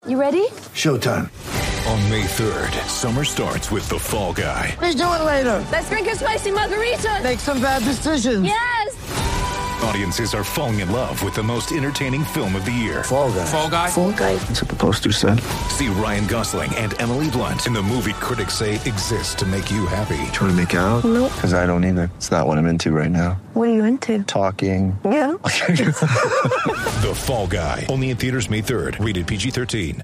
You ready? Showtime. On May 3rd, summer starts with The Fall Guy. Let's do it later. Let's drink a spicy margarita. Make some bad decisions. Yes! Audiences are falling in love with the most entertaining film of the year. Fall Guy. Fall Guy? Fall Guy. That's what the poster said. See Ryan Gosling and Emily Blunt in the movie critics say exists to make you happy. Trying to make it out? Nope. Because I don't either. It's not what I'm into right now. What are you into? Talking. Yeah. The Fall Guy. Only in theaters May 3rd. Rated PG-13.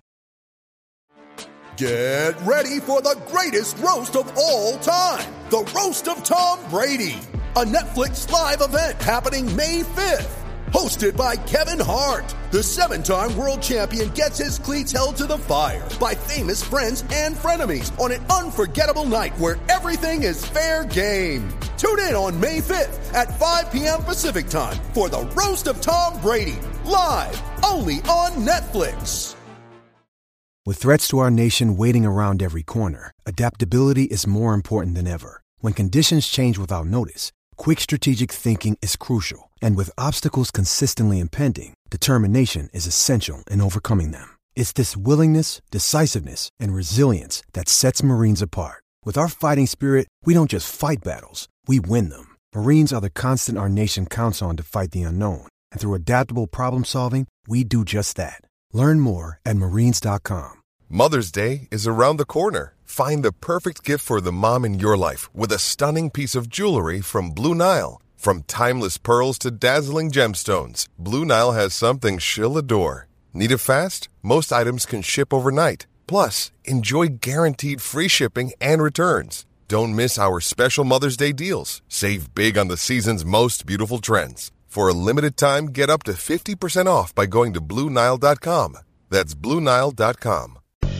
Get ready for the greatest roast of all time. The Roast of Tom Brady. A Netflix live event happening May 5th. Hosted by Kevin Hart. The 7-time world champion gets his cleats held to the fire by famous friends and frenemies on an unforgettable night where everything is fair game. Tune in on May 5th at 5 p.m. Pacific time for the Roast of Tom Brady. Live only on Netflix. With threats to our nation waiting around every corner, adaptability is more important than ever. When conditions change without notice, quick strategic thinking is crucial. And with obstacles consistently impending, determination is essential in overcoming them. It's this willingness, decisiveness, and resilience that sets Marines apart. With our fighting spirit, we don't just fight battles, we win them. Marines are the constant our nation counts on to fight the unknown. And through adaptable problem solving, we do just that. Learn more at marines.com. Mother's Day is around the corner. Find the perfect gift for the mom in your life with a stunning piece of jewelry from Blue Nile. From timeless pearls to dazzling gemstones, Blue Nile has something she'll adore. Need it fast? Most items can ship overnight. Plus, enjoy guaranteed free shipping and returns. Don't miss our special Mother's Day deals. Save big on the season's most beautiful trends. For a limited time, get up to 50% off by going to BlueNile.com. That's BlueNile.com.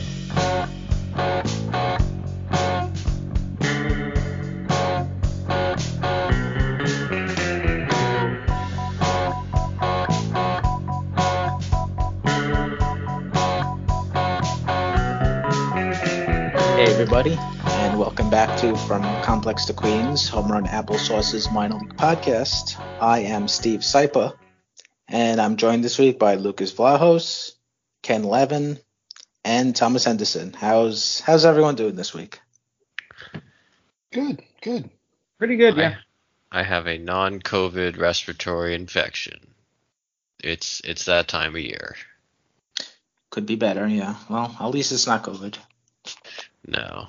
Hey everybody, and welcome back to From Complex to Queens, Home Run Applesauce's minor league podcast. I am Steve Sypa, and I'm joined this week by Lucas Vlahos, Ken Levin, and Thomas Henderson. How's everyone doing this week? Good. Pretty good, yeah. I have a non-COVID respiratory infection. It's that time of year. Could be better, yeah. Well, at least it's not COVID. No.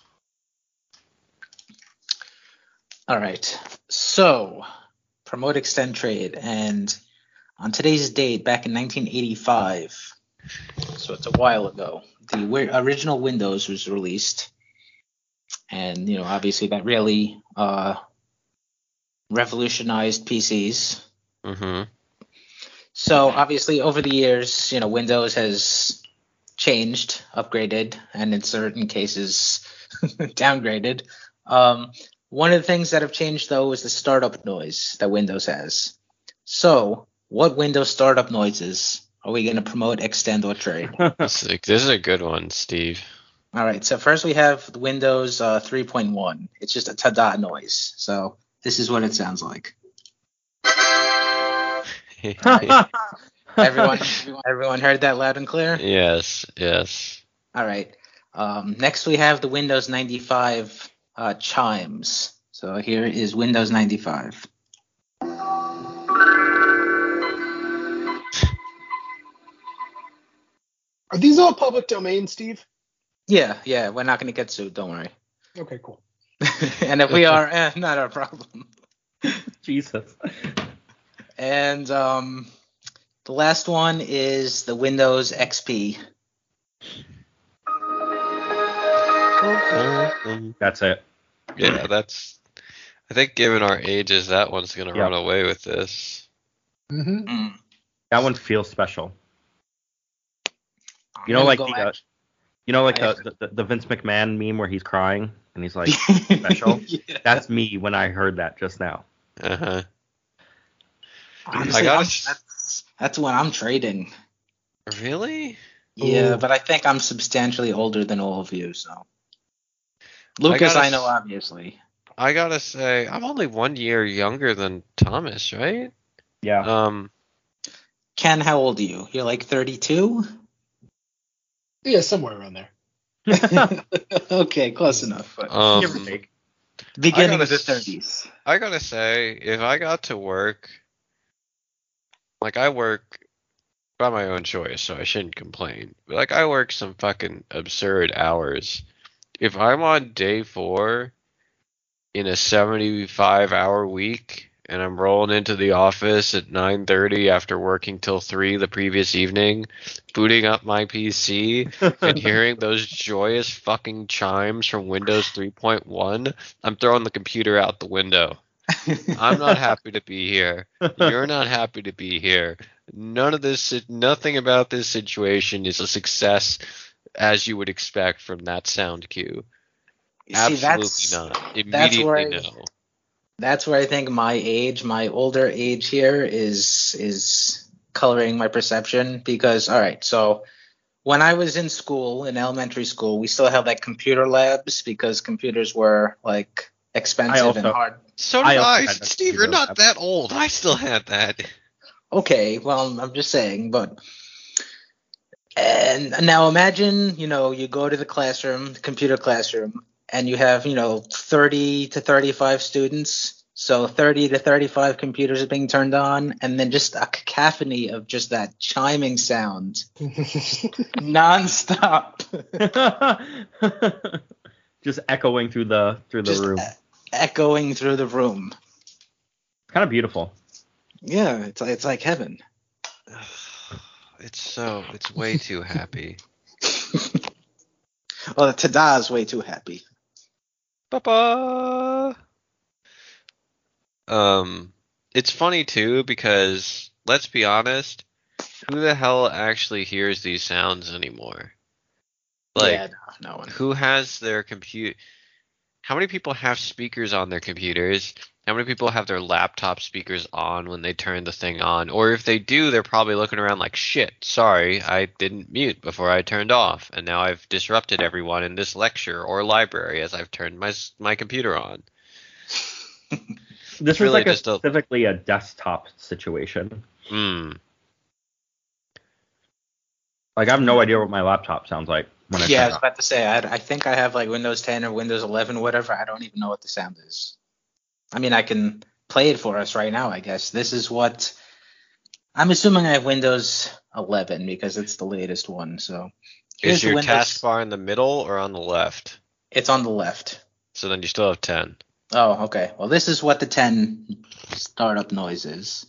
All right. So, promote, extend, trade. And on today's date, back in 1985, so it's a while ago, the original Windows was released. And, obviously that really revolutionized PCs. Mm-hmm. So, obviously, over the years, Windows has changed, upgraded, and in certain cases downgraded. One of the things that have changed, though, is the startup noise that Windows has. So what Windows startup noises are we going to promote, extend, or trade? This is a good one, Steve. All right, so first we have Windows 3.1. It's just a ta-da noise. So this is what it sounds like. Everyone heard that loud and clear? Yes. All right. Next we have the Windows 95 chimes. So here is Windows 95. Are these all public domain, Steve? Yeah, we're not going to get sued, don't worry. Okay, cool. And if we are, not our problem. Jesus. And the last one is the Windows XP. That's it. Yeah, I think given our ages, that one's going to run away with this. Mm-hmm. That one feels special. The Vince McMahon meme where he's crying and he's like special. Yeah. That's me when I heard that just now. Uh-huh. Honestly, that's when I'm trading. Really? Yeah, but I think I'm substantially older than all of you, so. Lucas, I know, obviously. I gotta say, I'm only 1 year younger than Thomas, right? Yeah. Ken, how old are you? You're like 32? Yeah, somewhere around there. Okay, close enough. But Give or take. beginning of the 30s. I gotta say, if I got to work, like I work by my own choice, so I shouldn't complain. But like I work some fucking absurd hours. If I'm on day 4 in a 75-hour week and I'm rolling into the office at 9:30 after working till 3 the previous evening, booting up my PC and hearing those joyous fucking chimes from Windows 3.1, I'm throwing the computer out the window. I'm not happy to be here. You're not happy to be here. Nothing about this situation is a success as you would expect from that sound cue. Absolutely not. Immediately no. That's where I think my older age here is coloring my perception, because all right, so when I was in school, in elementary school, we still had like computer labs because computers were like expensive and hard. So did I. Steve, you're not that old. I still had that. Okay, well, I'm just saying, and now imagine, you go to the classroom, the computer classroom, and you have, 30 to 35 students. So 30 to 35 computers are being turned on, and then just a cacophony of just that chiming sound nonstop. Just echoing through the room. Echoing through the room. Kind of beautiful. Yeah, it's like heaven. It's way too happy. Well, Tada is way too happy. Papa. It's funny too because let's be honest, who the hell actually hears these sounds anymore? Like, yeah, no one. Who has their compute? How many people have speakers on their computers? How many people have their laptop speakers on when they turn the thing on? Or if they do, they're probably looking around like, shit, sorry, I didn't mute before I turned off, and now I've disrupted everyone in this lecture or library as I've turned my computer on. This was really like specifically a desktop situation. Mm. Like, I have no idea what my laptop sounds like when I turn it on. I was about to say, I think I have like Windows 10 or Windows 11, whatever. I don't even know what the sound is. I mean, I can play it for us right now, I guess. This is what I'm assuming I have Windows 11 because it's the latest one. So is your taskbar in the middle or on the left? It's on the left. So then you still have 10. Oh, okay. Well, this is what the 10 startup noise is.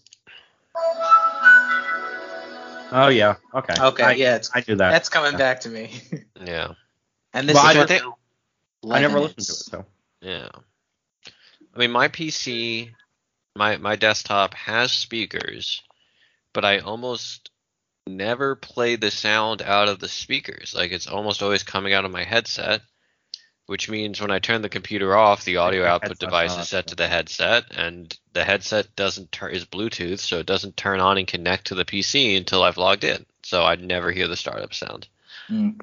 Oh, yeah. Okay. Okay, I do that. That's coming back to me. Yeah. And this is I listening never listened to it, so. Yeah. I mean, my PC, my desktop has speakers, but I almost never play the sound out of the speakers. Like, it's almost always coming out of my headset, which means when I turn the computer off, the audio output device is set to the headset, and the headset is Bluetooth, so it doesn't turn on and connect to the PC until I've logged in. So I'd never hear the startup sound. Mm.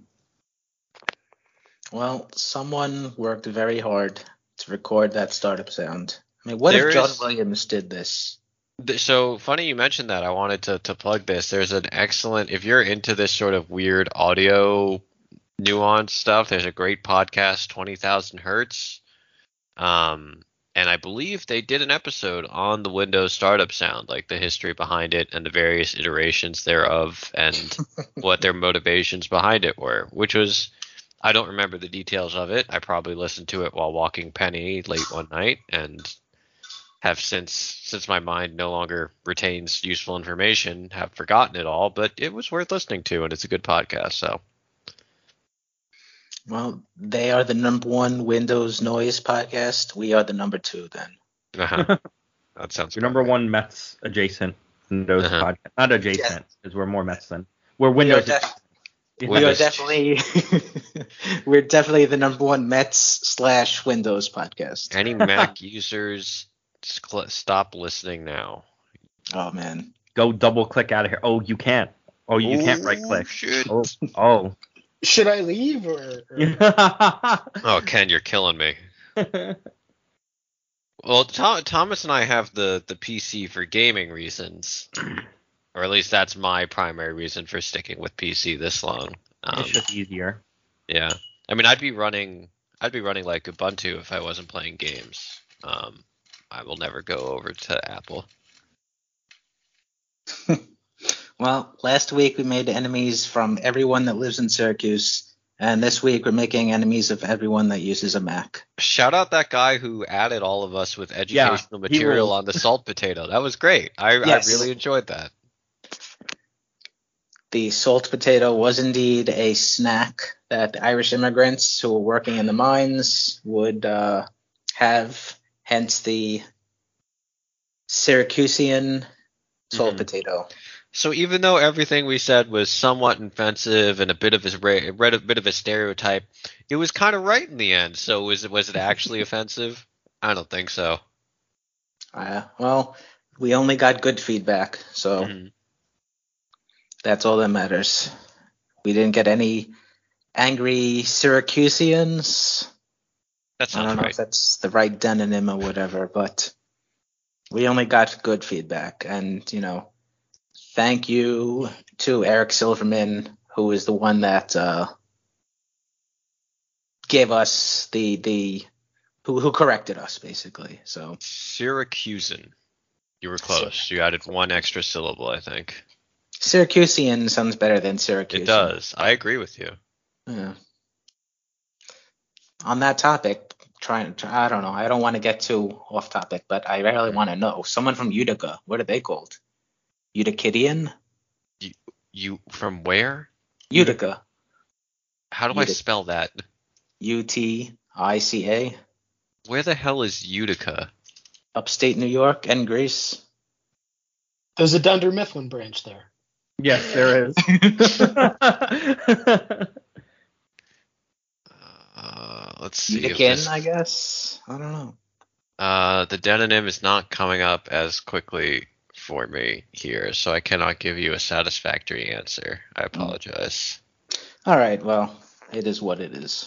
Well, someone worked very hard to record that startup sound. I mean, what if John Williams did this? So funny you mentioned that. I wanted to plug this. There's an excellent, if you're into this sort of weird audio nuance stuff, there's a great podcast, 20,000 Hertz. And I believe they did an episode on the Windows startup sound, like the history behind it and the various iterations thereof and what their motivations behind it were, which was, I don't remember the details of it. I probably listened to it while walking Penny late one night and have since my mind no longer retains useful information, have forgotten it all, but it was worth listening to, and it's a good podcast, so. Well, they are the number 1 Windows noise podcast. We are the number 2 then. Uh-huh. That sounds You're number 1 Mets adjacent Windows podcast. Not adjacent, because we're more Mets than we're Windows. We are definitely we're definitely the number 1 Mets / Windows podcast. Any Mac users, stop listening now. Oh man, go double click out of here. Oh, you can't. Oh, you can't right click. Shit. Oh. Should I leave or? Oh, Ken, you're killing me. Well, Thomas and I have the PC for gaming reasons, or at least that's my primary reason for sticking with PC this long. It's just easier. Yeah. I mean, I'd be running like Ubuntu if I wasn't playing games. I will never go over to Apple. Well, last week we made enemies from everyone that lives in Syracuse, and this week we're making enemies of everyone that uses a Mac. Shout out that guy who added all of us with educational material on the salt potato. That was great. I really enjoyed that. The salt potato was indeed a snack that the Irish immigrants who were working in the mines would have, hence the Syracusean salt potato. So even though everything we said was somewhat offensive and a bit of a stereotype, it was kind of right in the end. So was it actually offensive? I don't think so. Well, we only got good feedback, so that's all that matters. We didn't get any angry Syracuseans. That's I don't know if that's the right demonym or whatever, but we only got good feedback, and thank you to Eric Silverman, who is the one that gave us who corrected us, basically. So Syracusan. You were close. You added one extra syllable, I think. Syracusean sounds better than Syracuse. It does. I agree with you. Yeah. On that topic, I don't know. I don't want to get too off topic, but I really want to know. Someone from Utica, what are they called? Utikidian? You from where? Utica. How do I spell that? Utica. Where the hell is Utica? Upstate New York and Greece. There's a Dunder Mifflin branch there. Yes, there is. Let's see. Utican, I guess. I don't know. The demonym is not coming up as quickly for me here, so I cannot give you a satisfactory answer. I apologize. All right, well, it is what it is.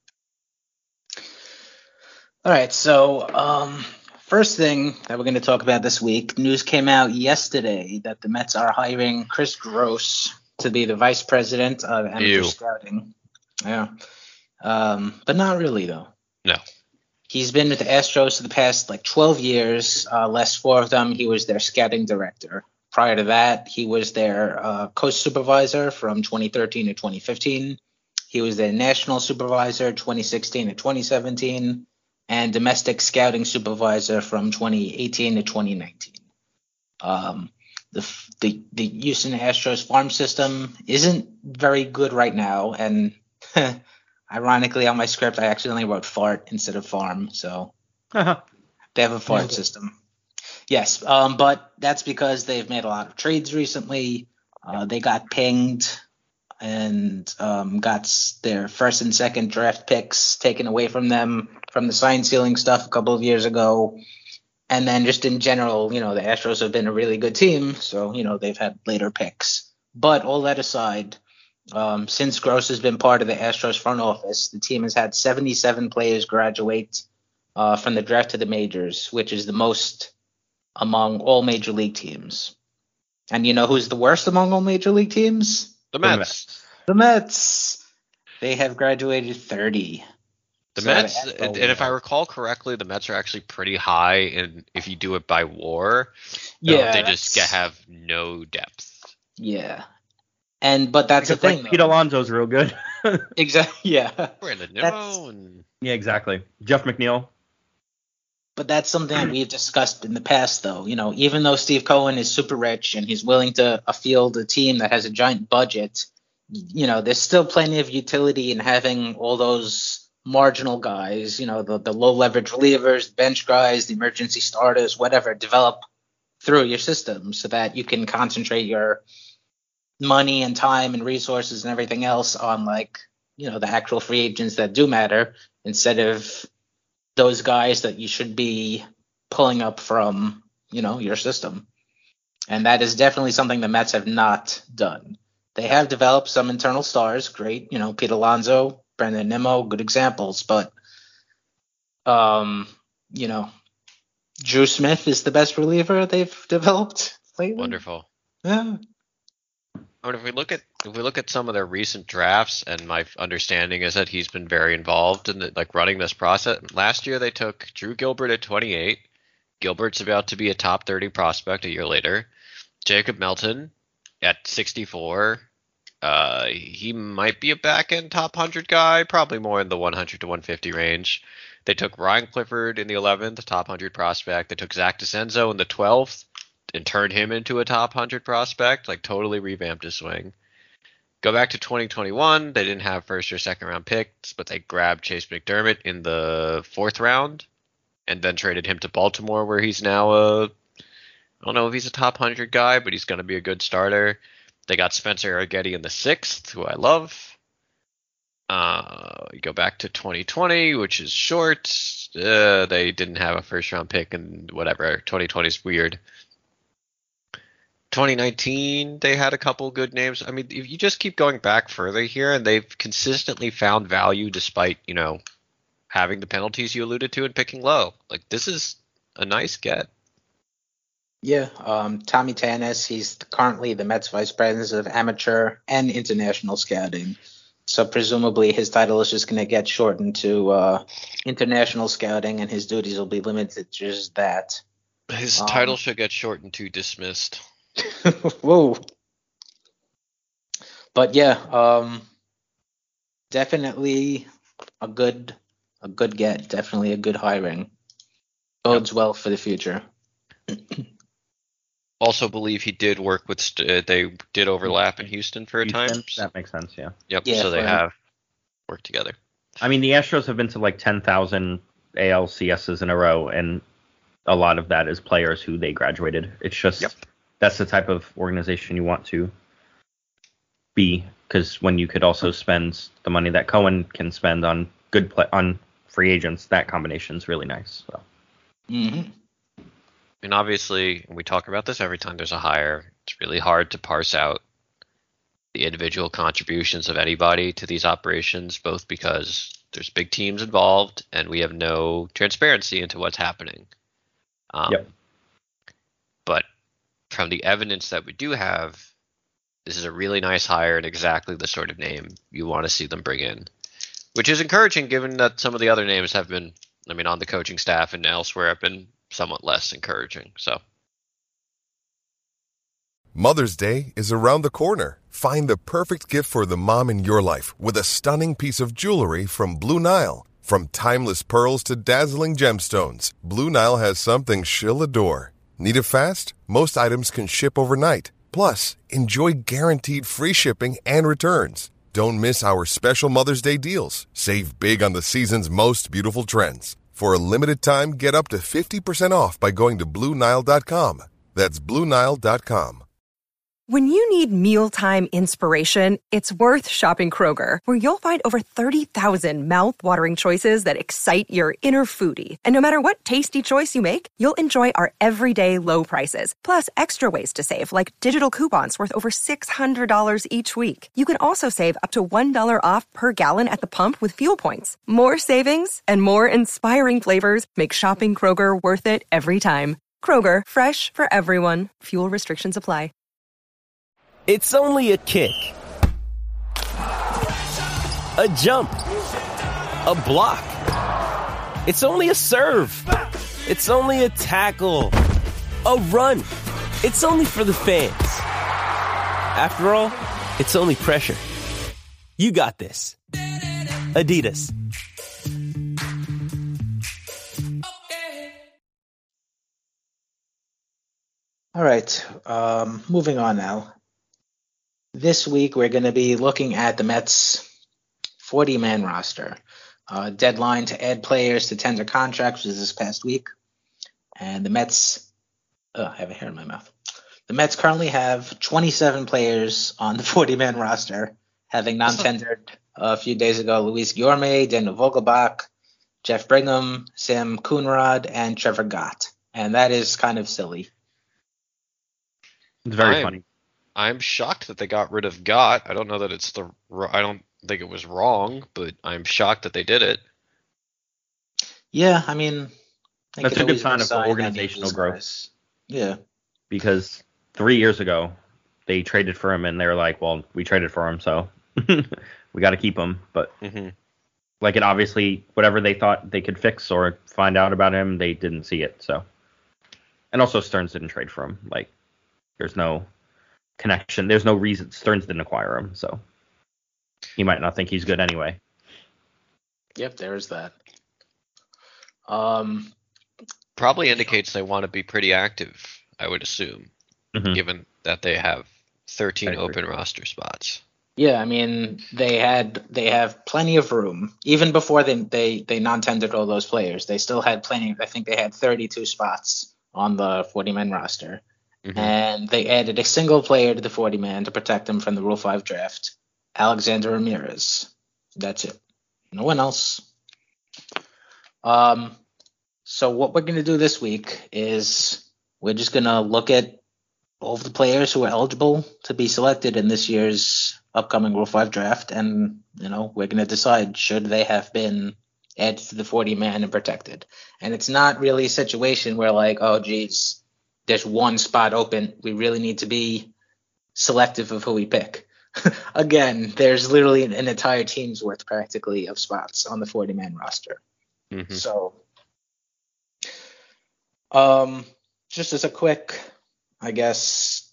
All right, so first thing that we're going to talk about this week, news came out yesterday that the Mets are hiring Chris Gross to be the vice president of amateur scouting. Yeah, but not really, though. No. He's been with the Astros for the past 12 years. Last 4 of them, he was their scouting director. Prior to that, he was their coach supervisor from 2013 to 2015. He was their national supervisor 2016 to 2017, and domestic scouting supervisor from 2018 to 2019. The Houston Astros farm system isn't very good right now, and ironically, on my script, I accidentally wrote fart instead of farm, so they have a fart system. Yes, but that's because they've made a lot of trades recently. They got pinged and got their first and second draft picks taken away from them from the sign stealing stuff a couple of years ago. And then just in general, the Astros have been a really good team, so, they've had later picks. But all that aside, since Gross has been part of the Astros front office, the team has had 77 players graduate from the draft to the majors, which is the most among all major league teams. And you know who's the worst among all major league teams? The Mets. The Mets. They have graduated 30. The Mets, and if I recall correctly, the Mets are actually pretty high, and if you do it by WAR, they just have no depth. Yeah. But that's the thing. Pete Alonso's real good. Exactly. Yeah. Brandon Nimmo yeah, exactly. Jeff McNeil. But that's something that we've discussed in the past, though. Even though Steve Cohen is super rich and he's willing to field a team that has a giant budget, there's still plenty of utility in having all those marginal guys, the low leverage relievers, bench guys, the emergency starters, whatever, develop through your system so that you can concentrate your money and time and resources and everything else on the actual free agents that do matter instead of those guys that you should be pulling up from, your system. And that is definitely something the Mets have not done. They have developed some internal stars, great, Pete Alonso, Brandon Nimmo, good examples, but Drew Smith is the best reliever they've developed lately. Wonderful. Yeah. I mean, if we look at some of their recent drafts, and my understanding is that he's been very involved in running this process. Last year they took Drew Gilbert at 28. Gilbert's about to be a top 30 prospect a year later. Jacob Melton at 64. He might be a back end top 100 guy, probably more in the 100 to 150 range. They took Ryan Clifford in the 11th, top 100 prospect. They took Zach DeCenzo in the 12th. And turned him into a top 100 prospect, totally revamped his swing. Go back to 2021, they didn't have first or second round picks, but they grabbed Chase McDermott in the 4th round and then traded him to Baltimore, where he's now I don't know if he's a top 100 guy, but he's going to be a good starter. They got Spencer Arrighetti in the 6th, who I love. You go back to 2020, which is short. They didn't have a first round pick, and whatever. 2020 is weird. 2019, they had a couple good names. I mean, if you just keep going back further here, and they've consistently found value despite, having the penalties you alluded to and picking low. This is a nice get. Yeah, Tommy Tanis, he's currently the Mets Vice President of Amateur and International Scouting. So presumably his title is just going to get shortened to International Scouting, and his duties will be limited to just that. His title should get shortened to dismissed. Whoa. But yeah, definitely a good get. Definitely a good hiring. Bodes well for the future. Also believe he did work with. They did overlap in Houston for a time. That makes sense. Yeah. Yep. Yeah, so they have worked together. I mean, the Astros have been to 10,000 ALCSs in a row, and a lot of that is players who they graduated. It's just. Yep. That's the type of organization you want to be, because when you could also spend the money that Cohen can spend on on free agents, that combination is really nice. So. Mm-hmm. And obviously, we talk about this every time there's a hire. It's really hard to parse out the individual contributions of anybody to these operations, both because there's big teams involved and we have no transparency into what's happening. Yep. But from the evidence that we do have, this is a really nice hire and exactly the sort of name you want to see them bring in, which is encouraging given that some of the other names have been, on the coaching staff and elsewhere have been somewhat less encouraging. So Mother's Day is around the corner. Find the perfect gift for the mom in your life with a stunning piece of jewelry from Blue Nile. From timeless pearls to dazzling gemstones, Blue Nile has something she'll adore. Need it fast? Most items can ship overnight. Plus, enjoy guaranteed free shipping and returns. Don't miss our special Mother's Day deals. Save big on the season's most beautiful trends. For a limited time, get up to 50% off by going to BlueNile.com. That's BlueNile.com. When you need mealtime inspiration, it's worth shopping Kroger, where you'll find over 30,000 mouth-watering choices that excite your inner foodie. And no matter what tasty choice you make, you'll enjoy our everyday low prices, plus extra ways to save, like digital coupons worth over $600 each week. You can also save up to $1 off per gallon at the pump with fuel points. More savings and more inspiring flavors make shopping Kroger worth it every time. Kroger, fresh for everyone. Fuel restrictions apply. It's only a kick, a jump, a block. It's only a serve. It's only a tackle, a run. It's only for the fans. After all, it's only pressure. You got this. Adidas. All right, moving on now. This week, we're going to be looking at the Mets' 40-man roster. Deadline to add players to tender contracts was this past week. And the Mets... I have a hair in my mouth. The Mets currently have 27 players on the 40-man roster, having non-tendered a few days ago Luis Guillorme, Daniel Vogelbach, Jeff Brigham, Sam Coonrod, and Trevor Gott. And that is kind of silly. It's very funny. I'm shocked that they got rid of Gott. I don't know that I don't think it was wrong, but I'm shocked that they did it. Yeah, I mean, that's a good sign of organizational growth. Yeah. Because 3 years ago, they traded for him, and they're like, well, we traded for him, so we got to keep him. But like, it obviously, whatever they thought they could fix or find out about him, they didn't see it. So, and also Stearns didn't trade for him. Like, there's no connection. There's no reason Stearns didn't acquire him, so he might not think he's good anyway. Yep, there's that. Probably indicates they want to be pretty active, I would assume, given that they have 13 open roster spots. Yeah, I mean, they have plenty of room. Even before they non-tendered all those players, they still had plenty. I think they had 32 spots on the 40-man roster. And they added a single player to the 40-man to protect them from the Rule 5 draft, Alexander Ramirez. That's it. No one else. So what we're going to do this week is we're just going to look at all of the players who are eligible to be selected in this year's upcoming Rule 5 draft, and we're going to decide should they have been added to the 40-man and protected. And it's not really a situation where like, oh geez, there's one spot open, we really need to be selective of who we pick. Again, there's literally an entire team's worth practically of spots on the 40-man roster. So just as a quick, I guess,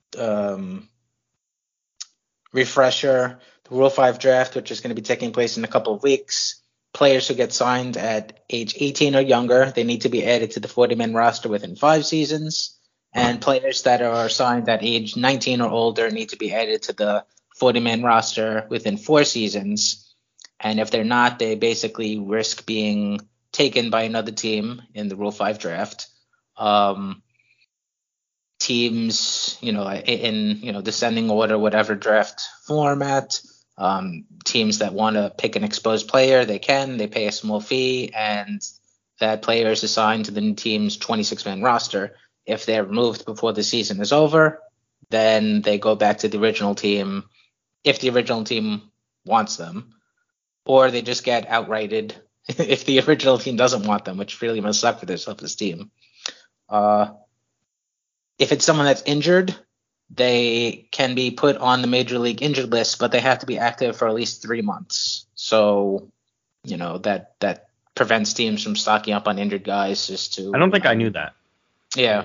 refresher, the Rule 5 draft, which is going to be taking place in a couple of weeks, players who get signed at age 18 or younger, they need to be added to the 40-man roster within 5 seasons. And players that are signed at age 19 or older need to be added to the 40-man roster within 4 seasons. And if they're not, they basically risk being taken by another team in the Rule 5 draft. Teams, in descending order, whatever draft format, teams that want to pick an exposed player, they pay a small fee, and that player is assigned to the team's 26-man roster. If they're removed before the season is over, then they go back to the original team if the original team wants them, or they just get outrighted if the original team doesn't want them, which really must suck for their self-esteem. If it's someone that's injured, they can be put on the Major League injured list, but they have to be active for at least 3 months. So, that prevents teams from stocking up on injured guys just to... I don't think I knew that. Yeah.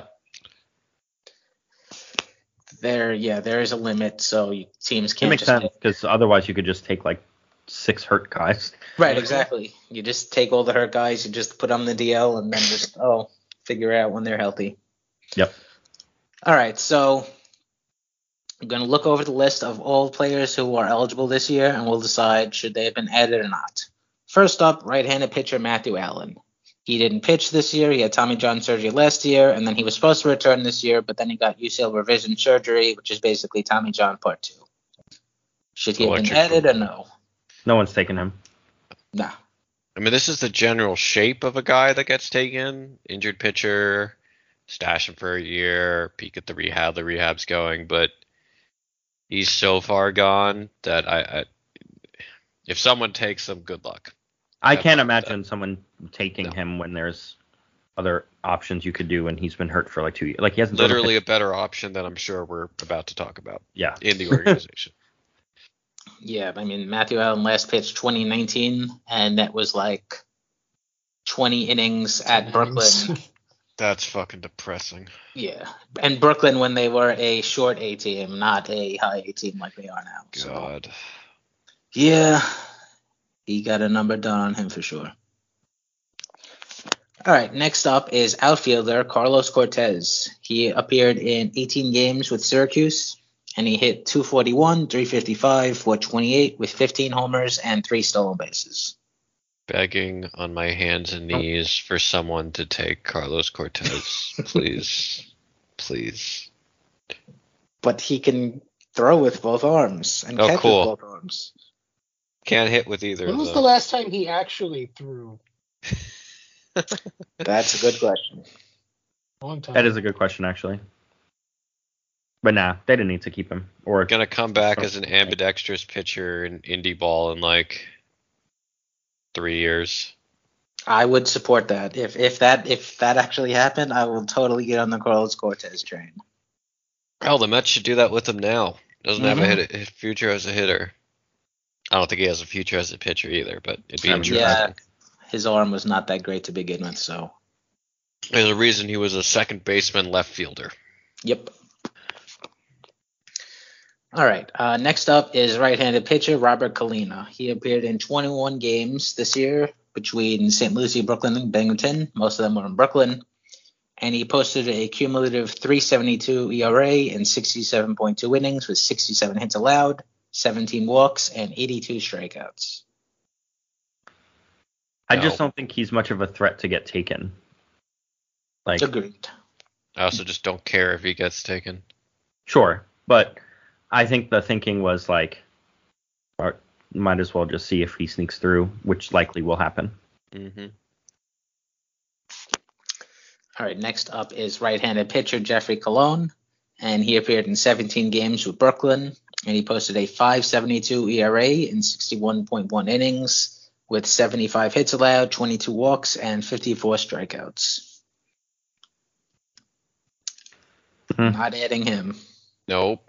There is a limit, so teams can't. It makes sense, because otherwise you could just take like 6 hurt guys. Right, exactly. You just take all the hurt guys, you just put them in the DL, and then just figure out when they're healthy. Yep. All right, so I'm going to look over the list of all players who are eligible this year, and we'll decide should they have been added or not. First up, right-handed pitcher Matthew Allen. He didn't pitch this year. He had Tommy John surgery last year, and then he was supposed to return this year, but then he got UCL revision surgery, which is basically Tommy John Part 2. Should he have been added or no? No one's taken him. Nah. I mean, this is the general shape of a guy that gets taken. Injured pitcher, stash him for a year, peek at the rehab. The rehab's going, but he's so far gone that I if someone takes him, good luck. I can't imagine someone taking him when there's other options you could do, and he's been hurt for like 2 years. Like, he hasn't literally a better option that I'm sure we're about to talk about. Yeah. In the organization. Yeah, I mean, Matthew Allen last pitched 2019, and that was like 20 innings at Brooklyn. That's fucking depressing. Yeah, and Brooklyn when they were a short A team, not a high A team like they are now. God. So, yeah, he got a number done on him for sure. All right, next up is outfielder Carlos Cortez. He appeared in 18 games with Syracuse, and he hit .241, .355, .428 with 15 homers and 3 stolen bases. Begging on my hands and knees for someone to take Carlos Cortez. Please. Please. But he can throw with both arms and catch with both arms. Can't hit with either. When was the last time he actually threw? That's a good question. Long time. That is a good question, actually. But nah, they didn't need to keep him. Or gonna come back as an ambidextrous pitcher in indie ball in like 3 years. I would support that. If that actually happened, I will totally get on the Carlos Cortez train. Hell, the Mets should do that with him now. Doesn't have a future as a hitter. I don't think he has a future as a pitcher either, but it'd be interesting. Yeah, his arm was not that great to begin with, so. There's a reason he was a second baseman left fielder. Yep. All right. Next up is right-handed pitcher Robert Kalina. He appeared in 21 games this year between St. Lucie, Brooklyn, and Binghamton. Most of them were in Brooklyn. And he posted a cumulative 3.72 ERA in 67.2 innings with 67 hits allowed, 17 walks, and 82 strikeouts. I just don't think he's much of a threat to get taken. Agreed. I also just don't care if he gets taken. Sure, but I think the thinking was might as well just see if he sneaks through, which likely will happen. Mm-hmm. All right, next up is right-handed pitcher Jeffrey Colon, and he appeared in 17 games with Brooklyn, and he posted a 5.72 ERA in 61.1 innings with 75 hits allowed, 22 walks, and 54 strikeouts. Not adding him. Nope.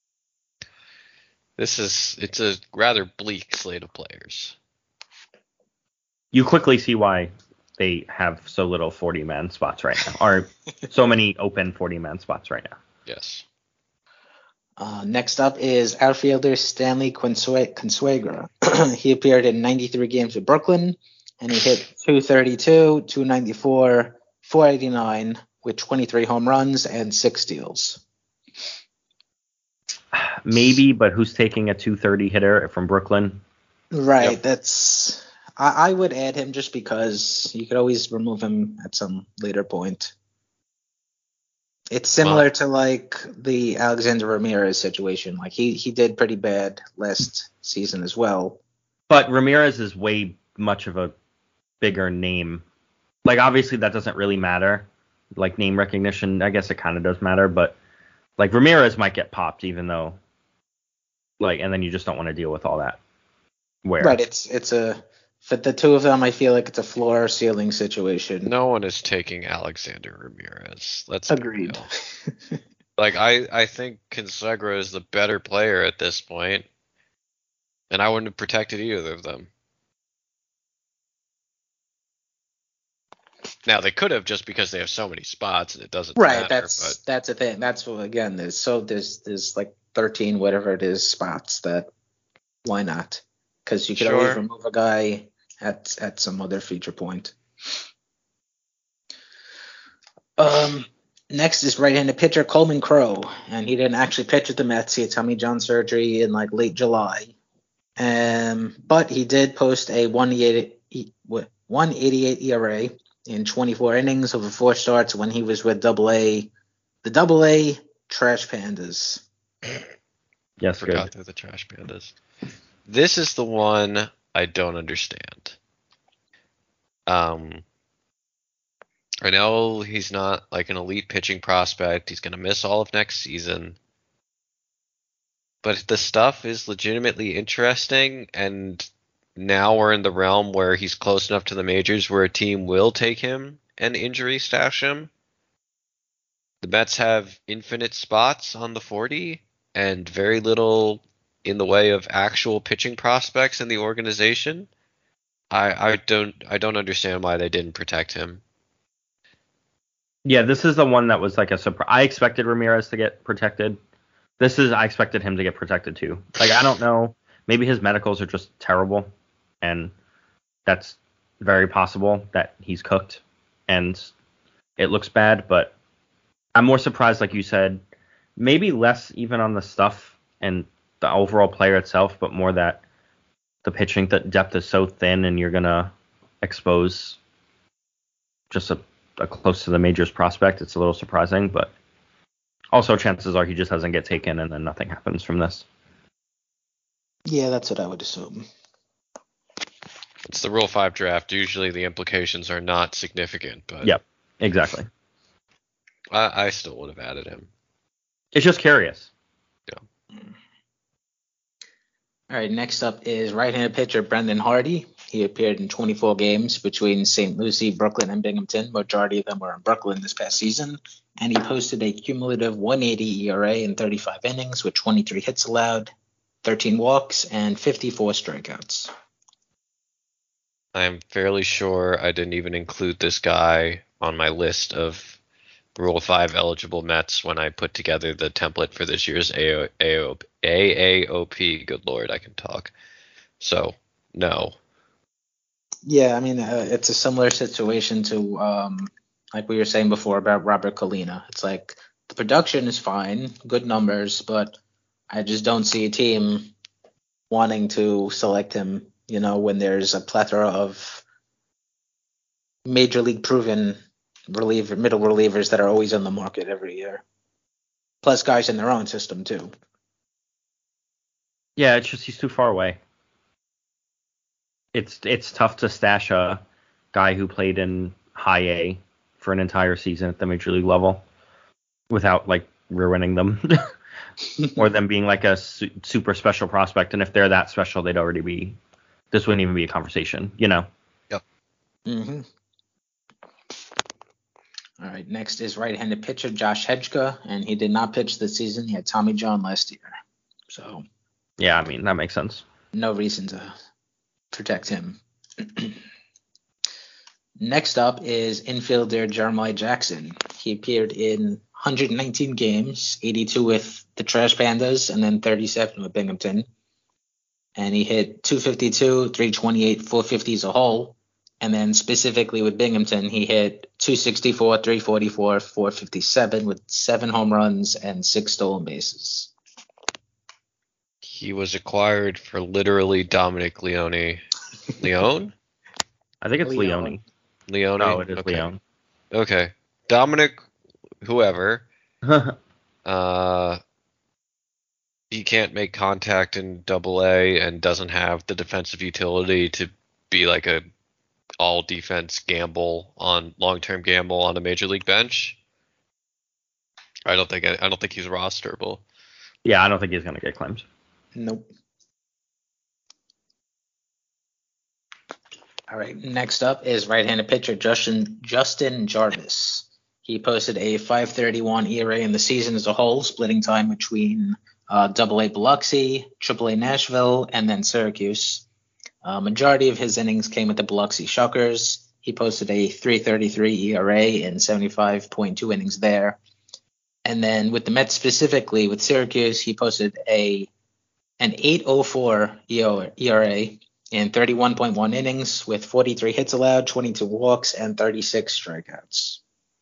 It's a rather bleak slate of players. You quickly see why they have so little 40-man spots right now, or so many open 40-man spots right now. Yes. Next up is outfielder Stanley Consuegra. He appeared in 93 games with Brooklyn, and he hit .232, .294, .489 with 23 home runs and 6 steals. Maybe, but who's taking a .230 hitter from Brooklyn? Right, Yep. that's... I would add him just because you could always remove him at some later point. It's similar to the Alexander Ramirez situation. He did pretty bad last season as well. But Ramirez is way much of a bigger name. Obviously that doesn't really matter. Name recognition, I guess it kind of does matter, but Ramirez might get popped even though and then you just don't want to deal with all that. Right, for the two of them, I feel like it's a floor ceiling situation. No one is taking Alexander Ramirez. Let's agreed. I think Consuegra is the better player at this point, and I wouldn't have protected either of them. Now they could have just because they have so many spots and it doesn't matter. Right, that's the thing. That's what again. There's 13 whatever it is spots that why not? Because you could always remove a guy at some other feature point. Next is right-handed pitcher Coleman Crowe, and he didn't actually pitch with the Mets. He had Tommy John surgery in late July, but he did post a 1.88 ERA in 24 innings over 4 starts when he was with the Double-A Trash Pandas. Yes, forgot they're the Trash Pandas. This is the one I don't understand. I know he's not an elite pitching prospect. He's going to miss all of next season. But the stuff is legitimately interesting, and now we're in the realm where he's close enough to the majors where a team will take him and injury stash him. The Mets have infinite spots on the 40 and very little in the way of actual pitching prospects in the organization. I don't understand why they didn't protect him. Yeah, this is the one that was a surprise. I expected Ramirez to get protected. I expected him to get protected too. I don't know. Maybe his medicals are just terrible, and that's very possible that he's cooked and it looks bad. But I'm more surprised, like you said, maybe less even on the stuff and the overall player itself, but more that the pitching depth is so thin and you're going to expose just a close to the majors prospect. It's a little surprising, but also chances are he just doesn't get taken and then nothing happens from this. Yeah, that's what I would assume. It's the Rule 5 draft. Usually the implications are not significant, but yep, exactly. I still would have added him. It's just curious. Yeah. All right, next up is right-handed pitcher Brendan Hardy. He appeared in 24 games between St. Lucie, Brooklyn, and Binghamton. Majority of them were in Brooklyn this past season. And he posted a cumulative 1.80 ERA in 35 innings with 23 hits allowed, 13 walks, and 54 strikeouts. I'm fairly sure I didn't even include this guy on my list of Rule 5 eligible Mets when I put together the template for this year's AAOP. Good Lord, I can talk. So, no. Yeah, I mean, it's a similar situation to, like we were saying before about Robert Colina. It's like the production is fine, good numbers, but I just don't see a team wanting to select him, when there's a plethora of major league proven middle relievers that are always on the market every year. Plus guys in their own system, too. Yeah, it's just he's too far away. It's tough to stash a guy who played in high A for an entire season at the major league level without ruining them or them being like a super special prospect. And if they're that special, they'd already be. This wouldn't even be a conversation, Yep. Mm-hmm. All right. Next is right-handed pitcher Josh Hedgka, and he did not pitch this season. He had Tommy John last year, so. Yeah, I mean that makes sense. No reason to protect him. Next up is infielder Jeremiah Jackson. He appeared in 119 games, 82 with the Trash Pandas, and then 37 with Binghamton. And he hit 252, 328, 450 as a whole. And then specifically with Binghamton, he hit 264, 344, 457 with 7 home runs and 6 stolen bases. He was acquired for literally Dominic Leone. Leone? I think it's Leone. Leone? No, it is okay. Leone. Okay. Dominic, whoever. He can't make contact in Double-A and doesn't have the defensive utility to be like a all-defense long-term gamble on a major league bench. I don't think he's rosterable. Yeah, I don't think he's going to get claimed. Nope. All right, next up is right-handed pitcher Justin Jarvis. He posted a 5.31 ERA in the season as a whole, splitting time between Double-A Biloxi, Triple-A Nashville, and then Syracuse. Majority of his innings came with the Biloxi Shuckers. He posted a 3.33 ERA in 75.2 innings there. And then with the Mets specifically, with Syracuse, he posted an 8.04 ERA in 31.1 innings with 43 hits allowed, 22 walks, and 36 strikeouts.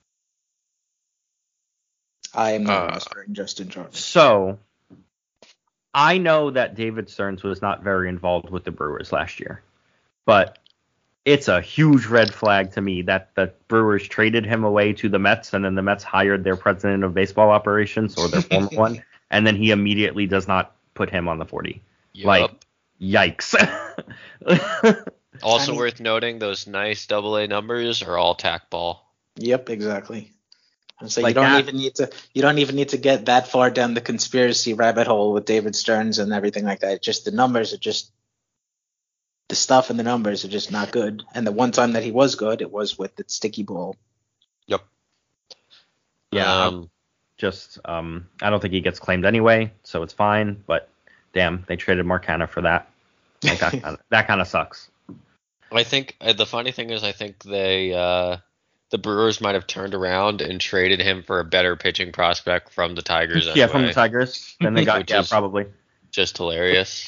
I am not rostering Justin Jarvis. So, I know that David Stearns was not very involved with the Brewers last year, but it's a huge red flag to me that the Brewers traded him away to the Mets, and then the Mets hired their president of baseball operations, or their former one, and then he immediately does not put him on the 40. Yep. Yikes. Also worth noting, those nice Double-A numbers are all tack ball. Yep, exactly. So you don't even need to get that far down the conspiracy rabbit hole with David Stearns and everything like that. Just the numbers are just the stuff in the numbers are just not good. And the one time that he was good, it was with the sticky ball. Yep. Yeah. I don't think he gets claimed anyway, so it's fine. But damn, they traded Marcana for that. That kind of sucks. I think the funny thing is, I think the Brewers might have turned around and traded him for a better pitching prospect from the Tigers. Anyway, yeah, from the Tigers. Then they got probably just hilarious.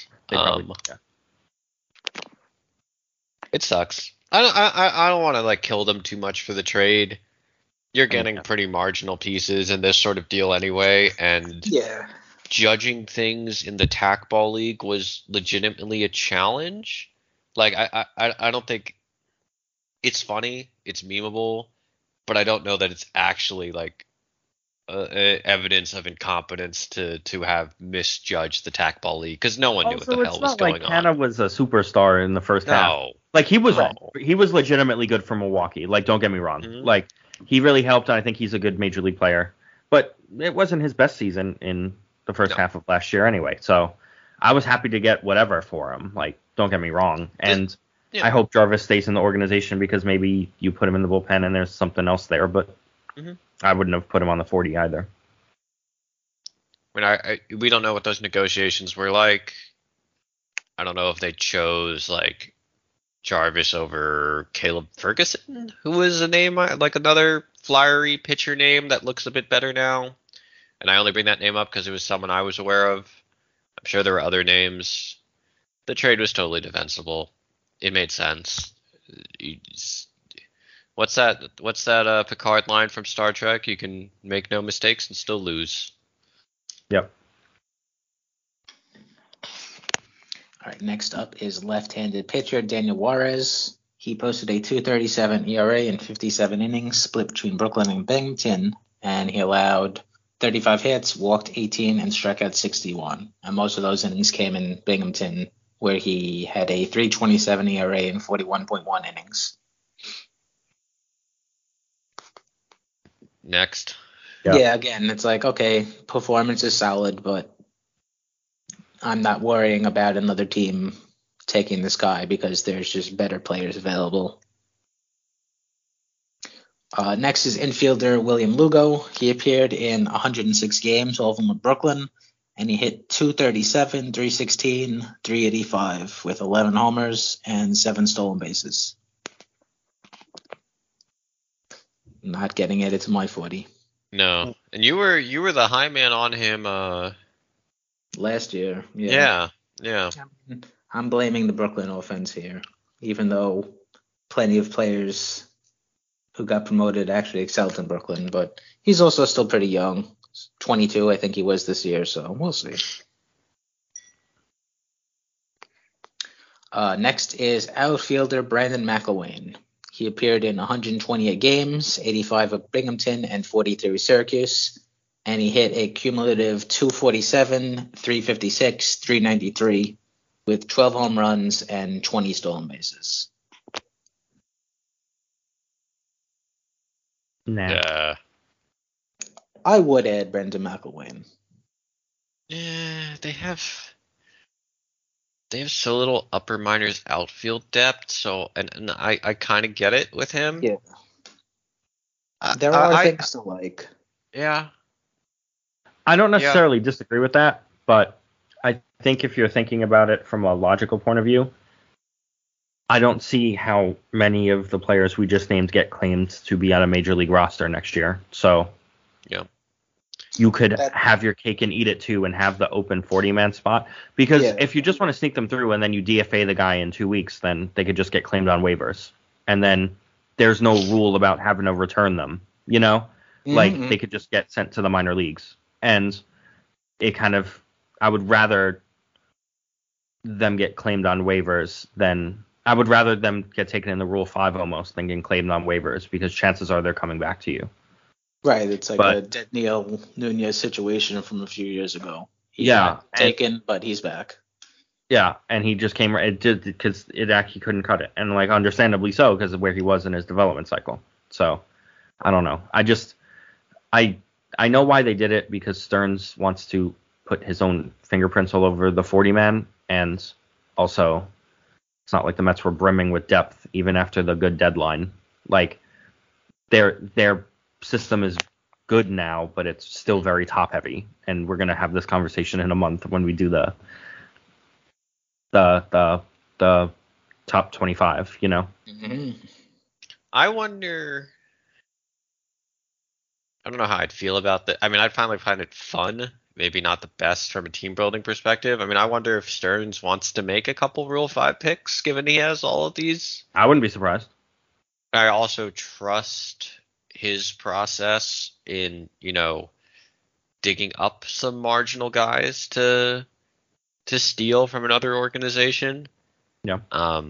It sucks. I don't want to kill them too much for the trade. You're getting pretty marginal pieces in this sort of deal anyway, and judging things in the tack ball league was legitimately a challenge. I don't think it's funny, it's memeable, but I don't know that it's actually evidence of incompetence to have misjudged the tack ball league, because no one knew what the hell was going on. Canna was a superstar in the first half. He was legitimately good for Milwaukee. Don't get me wrong. Mm-hmm. He really helped, and I think he's a good major league player. But it wasn't his best season in the first half of last year anyway. So I was happy to get whatever for him. Don't get me wrong. And Yeah. I hope Jarvis stays in the organization because maybe you put him in the bullpen and there's something else there, but I wouldn't have put him on the 40 either. I mean, we don't know what those negotiations were like. I don't know if they chose like Jarvis over Caleb Ferguson, who was a name like another flyery pitcher name that looks a bit better now. And I only bring that name up because it was someone I was aware of. I'm sure there were other names. The trade was totally defensible. It made sense. What's that Picard line from Star Trek? You can make no mistakes and still lose. Yep. All right, next up is left-handed pitcher Daniel Juarez. He posted a 2.37 ERA in 57 innings, split between Brooklyn and Binghamton, and he allowed 35 hits, walked 18, and struck out 61. And most of those innings came in Binghamton, where he had a 3.27 ERA in 41.1 innings. Next. Yeah, again, it's like, okay, performance is solid, but I'm not worrying about another team taking this guy because there's just better players available. Next is infielder William Lugo. He appeared in 106 games, all of them with Brooklyn, and he hit 237, 316, 385 with 11 homers and 7 stolen bases. Not getting it. It's my 40. No, and you were the high man on him. Last year. Yeah. I'm blaming the Brooklyn offense here, even though plenty of players who got promoted actually excelled in Brooklyn, but he's also still pretty young. 22, I think he was this year, so we'll see. Next is outfielder Brandon McIlwain. He appeared in 128 games, 85 with Binghamton and 43 with Syracuse, and he hit a cumulative 247, 356, 393 with 12 home runs and 20 stolen bases. Nah. Yeah. I would add Brandon McIlwain. Yeah, they have so little upper minors outfield depth, so and I kind of get it with him. Yeah. There are things to like. Yeah. I don't necessarily disagree with that, but I think if you're thinking about it from a logical point of view, I don't see how many of the players we just named get claimed to be on a major league roster next year. So yeah, you could have your cake and eat it too and have the open 40-man spot. Because if you just want to sneak them through and then you DFA the guy in 2 weeks, then they could just get claimed on waivers. And then there's no rule about having to return them, you know? Like, they could just get sent to the minor leagues. And it kind of, I would rather them get claimed on waivers than, I would rather them get taken in the Rule 5 almost than getting claimed on waivers, because chances are they're coming back to you. Right, it's like a Daniel Nunez situation from a few years ago. He's not taken, but he's back. Yeah, and he just came, it did, because he couldn't cut it. And, like, understandably so, because of where he was in his development cycle. So, I don't know. I know why they did it, because Stearns wants to put his own fingerprints all over the 40-man, and also it's not like the Mets were brimming with depth even after the good deadline. Like, their system is good now, but it's still very top-heavy, and we're going to have this conversation in a month when we do the top 25, you know? Mm-hmm. I wonder... I don't know how I'd feel about that. I mean, I'd finally find it fun. Maybe not the best from a team building perspective. I mean, I wonder if Stearns wants to make a couple Rule 5 picks, given he has all of these. I wouldn't be surprised. I also trust his process in, you know, digging up some marginal guys to steal from another organization. Yeah.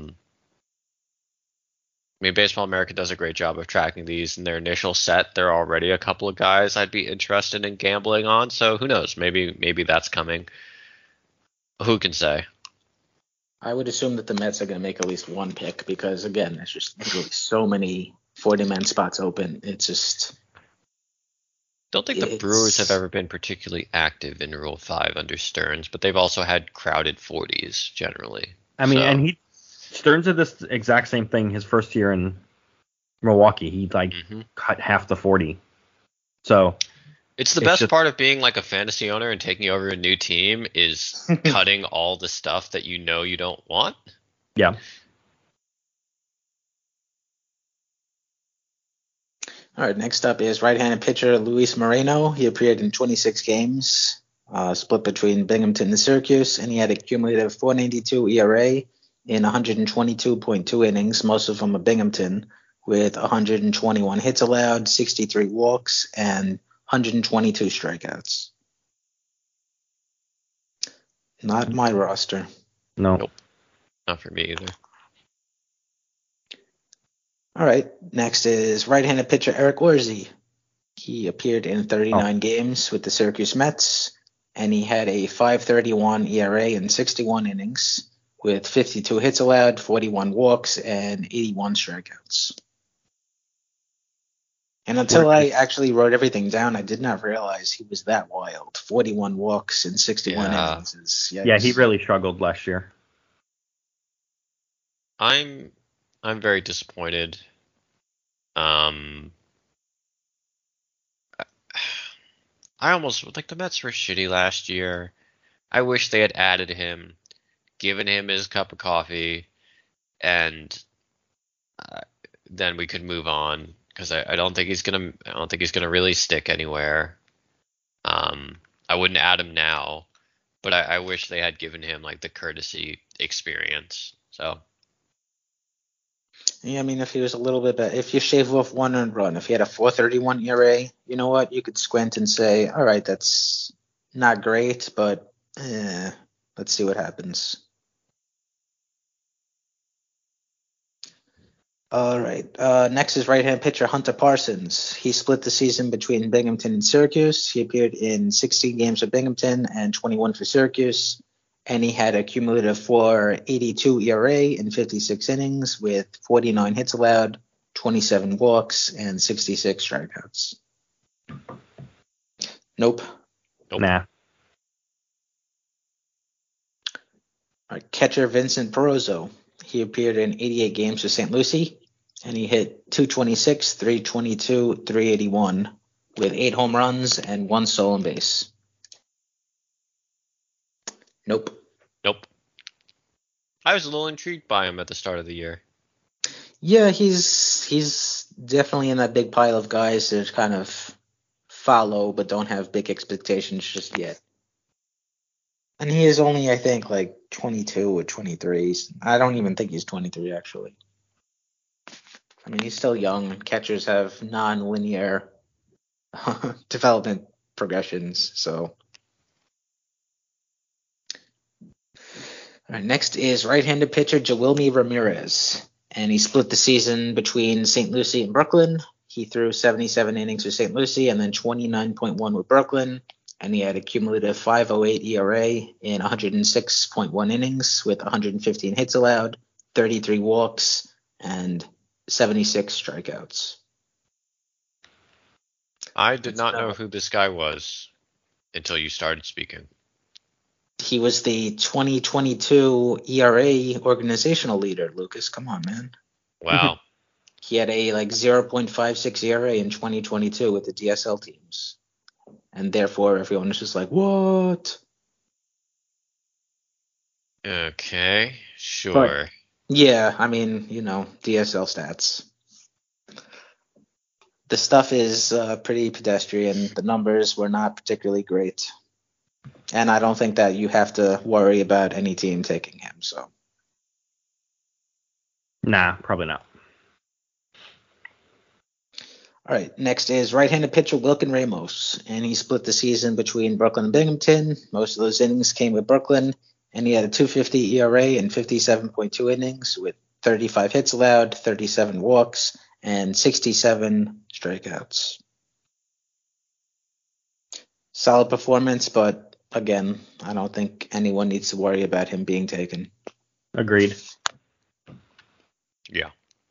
I mean, Baseball America does a great job of tracking these in their initial set. There are already a couple of guys I'd be interested in gambling on. So who knows? Maybe that's coming. Who can say? I would assume that the Mets are going to make at least one pick because, again, there's just really so many 40-man spots open. It's just... Don't think the Brewers have ever been particularly active in Rule 5 under Stearns, but they've also had crowded 40s generally. I mean, and he Stearns did this exact same thing his first year in Milwaukee. He cut half the 40. So it's the best part of being like a fantasy owner and taking over a new team is cutting all the stuff that you know you don't want. Yeah. All right, next up is right-handed pitcher Luis Moreno. He appeared in 26 games, split between Binghamton and Syracuse, and he had a cumulative 4.92 ERA in 122.2 innings, most of them at Binghamton, with 121 hits allowed, 63 walks, and 122 strikeouts. Not my roster. Nope. Not for me either. All right, next is right-handed pitcher Eric Orsi. He appeared in 39 games with the Syracuse Mets, and he had a 5.31 ERA in 61 innings with 52 hits allowed, 41 walks, and 81 strikeouts. And until I actually wrote everything down, I did not realize he was that wild. 41 walks in 61 innings. Yeah, he really struggled last year. I'm very disappointed. I almost the Mets were shitty last year. I wish they had added him, given him his cup of coffee, and then we could move on. Because I don't think he's gonna really stick anywhere. I wouldn't add him now, but I wish they had given him like the courtesy experience. So. Yeah, I mean, if he was a little bit better, if you shave off one earned run, if he had a 4.31 ERA, you know what? You could squint and say, all right, that's not great, but let's see what happens. All right. Next is right-hand pitcher Hunter Parsons. He split the season between Binghamton and Syracuse. He appeared in 16 games for Binghamton and 21 for Syracuse. And he had a cumulative 4.82 ERA in 56 innings with 49 hits allowed, 27 walks, and 66 strikeouts. Nope. Nah. All right, catcher Vincent Perozzo. He appeared in 88 games for St. Lucie, and he hit .226, .322, .381 with 8 home runs and 1 stolen base. Nope. I was a little intrigued by him at the start of the year. Yeah, he's definitely in that big pile of guys that kind of follow but don't have big expectations just yet. And he is only, I think, like 22 or 23. I don't even think he's 23, actually. I mean, he's still young, and catchers have non-linear development progressions, so... All right, next is right-handed pitcher Joelmy Ramirez, and he split the season between St. Lucie and Brooklyn. He threw 77 innings with St. Lucie and then 29.1 with Brooklyn, and he had a cumulative 5.08 ERA in 106.1 innings with 115 hits allowed, 33 walks, and 76 strikeouts. I did not know who this guy was until you started speaking. He was the 2022 ERA organizational leader, Lucas. Come on, man. Wow. He had a 0.56 ERA in 2022 with the DSL teams. And therefore, everyone was just like, what? Okay, sure. But, yeah, I mean, DSL stats. The stuff is pretty pedestrian. The numbers were not particularly great. And I don't think that you have to worry about any team taking him. So. Nah, probably not. All right, next is right-handed pitcher Wilkin Ramos, and he split the season between Brooklyn and Binghamton. Most of those innings came with Brooklyn, and he had a 2.50 ERA in 57.2 innings with 35 hits allowed, 37 walks, and 67 strikeouts. Solid performance, but again, I don't think anyone needs to worry about him being taken. Agreed. Yeah.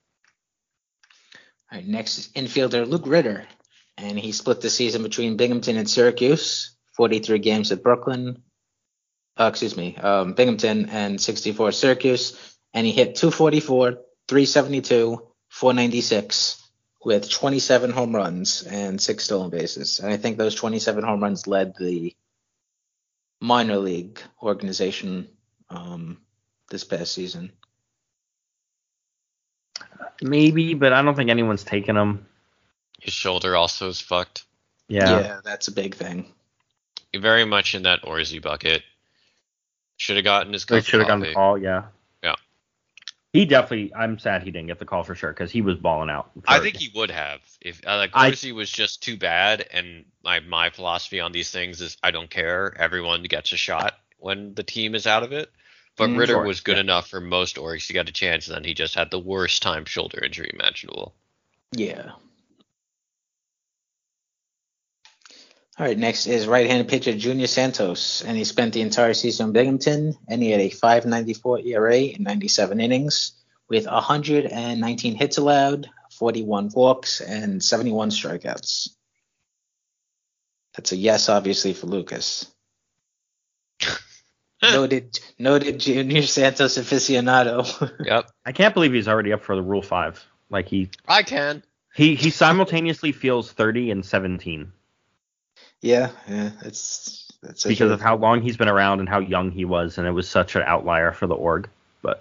All right, next is infielder Luke Ritter, and he split the season between Binghamton and Syracuse, 43 games at Binghamton and 64 Syracuse, and he hit 244, 372, 496 with 27 home runs and 6 stolen bases. And I think those 27 home runs led the minor league organization this past season. Maybe, but I don't think anyone's taken him. His shoulder also is fucked. Yeah, that's a big thing. Very much in that Orsi bucket. Should have gotten his call. Should have gotten the call, yeah. Yeah. He definitely, I'm sad he didn't get the call for sure, because he was balling out. I think he would have. If Orsi was just too bad, and my philosophy on these things is I don't care. Everyone gets a shot when the team is out of it. But Ritter was good enough for most orgs to get a chance, and then he just had the worst time shoulder injury imaginable. Yeah. All right, next is right-handed pitcher Junior Santos, and he spent the entire season in Binghamton, and he had a 5.94 ERA in 97 innings with 119 hits allowed, 41 walks, and 71 strikeouts. That's a yes, obviously, for Lucas. Noted Junior Santos aficionado. Yep. I can't believe he's already up for the Rule 5. Like I can. He simultaneously feels 30 and 17. Yeah, that's because of how long he's been around and how young he was, and it was such an outlier for the org. But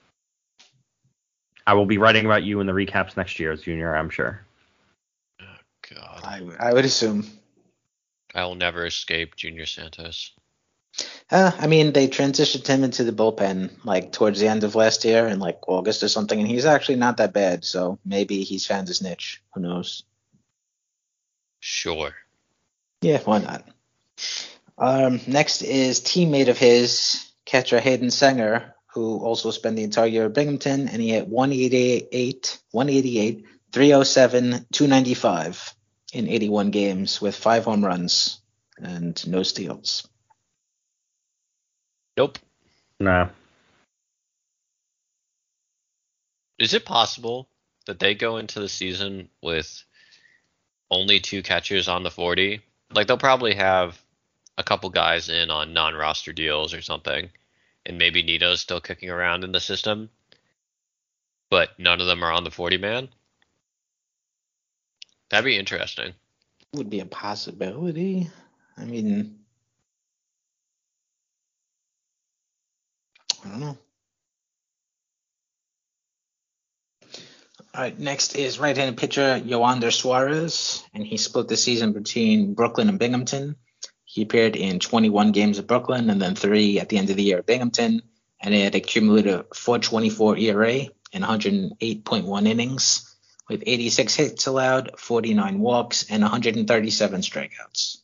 I will be writing about you in the recaps next year, Junior, I'm sure. Oh God. I would assume. I will never escape Junior Santos. I mean, they transitioned him into the bullpen like towards the end of last year in like August or something, and he's actually not that bad. So maybe he's found his niche. Who knows? Sure. Yeah, why not? Next is teammate of his, catcher Hayden Senger, who also spent the entire year at Binghamton, and he hit 188, 307, 295 in 81 games with 5 home runs and no steals. Nope. No. Is it possible that they go into the season with only 2 catchers on the 40? Like, they'll probably have a couple guys in on non-roster deals or something, and maybe Nito's still kicking around in the system, but none of them are on the 40-man? That'd be interesting. Would be a possibility. I mean, I don't know. All right, next is right-handed pitcher Yoander Suarez, and he split the season between Brooklyn and Binghamton. He appeared in 21 games at Brooklyn and then 3 at the end of the year at Binghamton, and he had a cumulative 4.24 ERA in 108.1 innings with 86 hits allowed, 49 walks, and 137 strikeouts.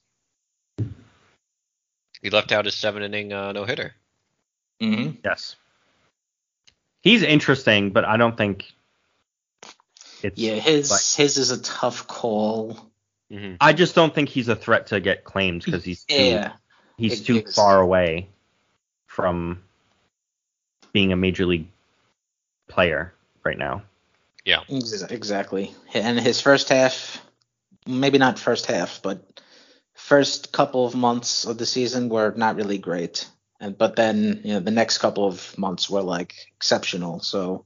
He left out his 7-inning no-hitter. Mm-hmm. Yes. He's interesting, but I don't think it's... Yeah, his is a tough call. Mm-hmm. I just don't think he's a threat to get claimed because he's too far away from being a major league player right now. Yeah. Exactly. And his first half, maybe not first half, but first couple of months of the season were not really great. But then, the next couple of months were like exceptional. So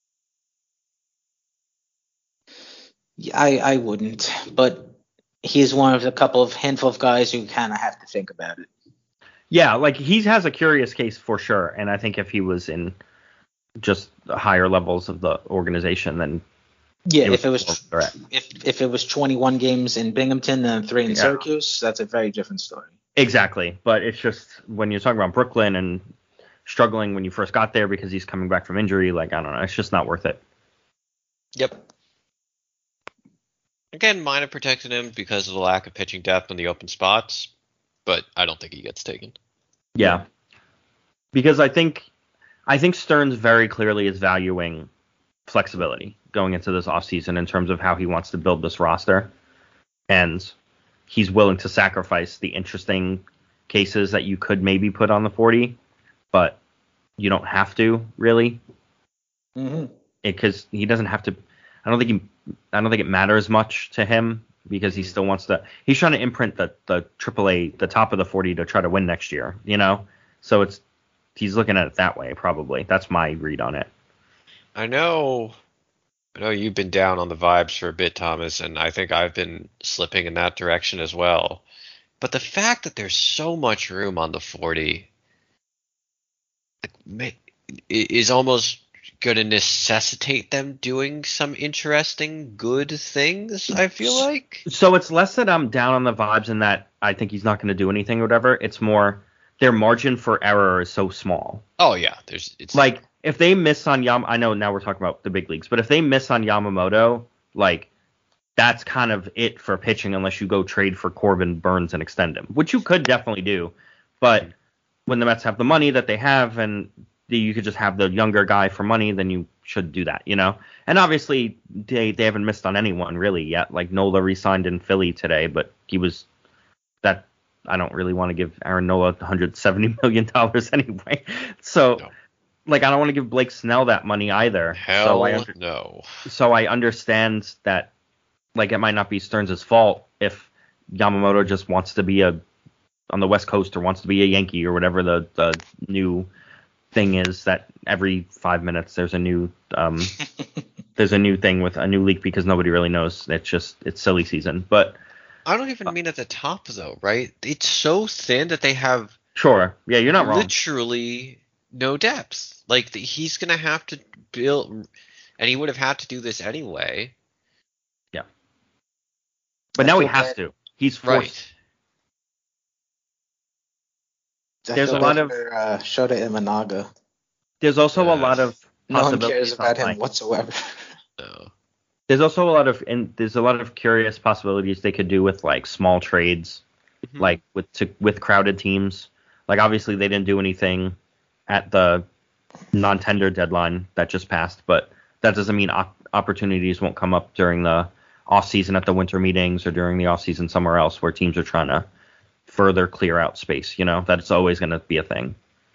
yeah, I wouldn't, but he's one of the handful of guys who kind of have to think about it. Yeah, like he has a curious case for sure. And I think if he was in just the higher levels of the organization, then if it was 21 games in Binghamton and 3 in Syracuse, that's a very different story. Exactly, but it's just when you're talking about Brooklyn and struggling when you first got there because he's coming back from injury, like I don't know, it's just not worth it. Yep. Again, might have protected him because of the lack of pitching depth in the open spots, but I don't think he gets taken. Yeah, because I think Stearns very clearly is valuing flexibility going into this offseason in terms of how he wants to build this roster, and he's willing to sacrifice the interesting cases that you could maybe put on the 40, but you don't have to really, because he doesn't have to. I don't think it matters much to him because he still wants to. He's trying to imprint the AAA, the top of the 40 to try to win next year. So he's looking at it that way, probably. That's my read on it. I know you've been down on the vibes for a bit, Thomas, and I think I've been slipping in that direction as well. But the fact that there's so much room on the 40 is almost going to necessitate them doing some interesting, good things, I feel like. So it's less that I'm down on the vibes and that I think he's not going to do anything or whatever. It's more their margin for error is so small. Oh, yeah. It's like, if they miss on I know now we're talking about the big leagues, but if they miss on Yamamoto, like, that's kind of it for pitching unless you go trade for Corbin Burns and extend him, which you could definitely do. But when the Mets have the money that they have and you could just have the younger guy for money, then you should do that, you know? And obviously, they haven't missed on anyone really yet. Like, Nola re-signed in Philly today, but I don't really want to give Aaron Nola $170 million anyway. So, no. Like, I don't want to give Blake Snell that money either. No. So I understand that, like, it might not be Stearns' fault if Yamamoto just wants to be on the West Coast or wants to be a Yankee or whatever the new thing is, that every 5 minutes there's a new thing with a new league because nobody really knows. It's silly season. But I don't even mean at the top, though, right? It's so thin that they have... Sure. Yeah, you're not wrong. Literally no depth. Like, he's going to have to build... And he would have had to do this anyway. Yeah. But now he has to. He's forced. Right. There's a lot of... Shota Imanaga. There's also a lot of... No one cares about him whatsoever. No. There's also a lot of curious possibilities they could do with, like, small trades, like with crowded teams. Like, obviously they didn't do anything at the non-tender deadline that just passed, but that doesn't mean opportunities won't come up during the off season at the winter meetings or during the off season somewhere else where teams are trying to further clear out space. You know, that's always going to be a thing.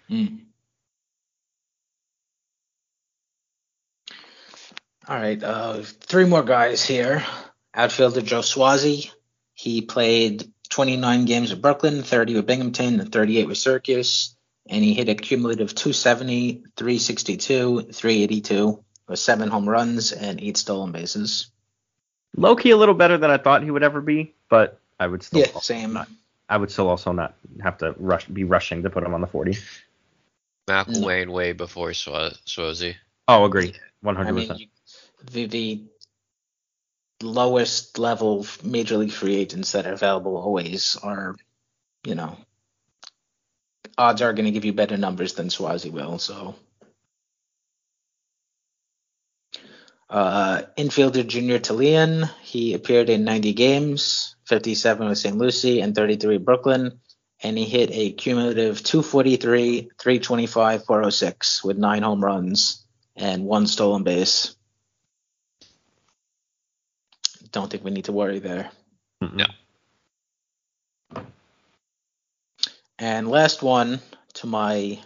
All right, 3 more guys here. Outfielder Joe Swazi. He played 29 games with Brooklyn, 30 with Binghamton, and 38 with Syracuse. And he hit a cumulative 270, 362, 382 with 7 home runs and 8 stolen bases. Low-key a little better than I thought he would ever be, but I would still... Yeah, same. I would still also not have to be rushing to put him on the 40. McElwain way before Swazi. Oh, agree. 100%. I mean, the lowest level major league free agents that are available always are, you know, odds are going to give you better numbers than Swazi will. So, infielder Junior Talian, he appeared in 90 games, 57 with St. Lucie and 33 with Brooklyn, and he hit a cumulative 243, 325, 406 with 9 home runs and 1 stolen base. Don't think we need to worry there. No. And last one, to my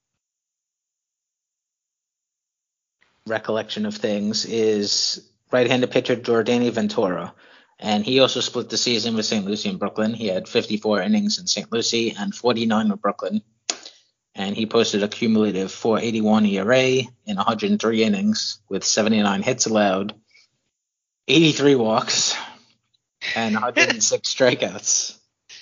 recollection of things, is right-handed pitcher Jordani Ventura. And he also split the season with St. Lucie and Brooklyn. He had 54 innings in St. Lucie and 49 with Brooklyn. And he posted a cumulative 4.81 ERA in 103 innings with 79 hits allowed, 83 walks, and 106 strikeouts.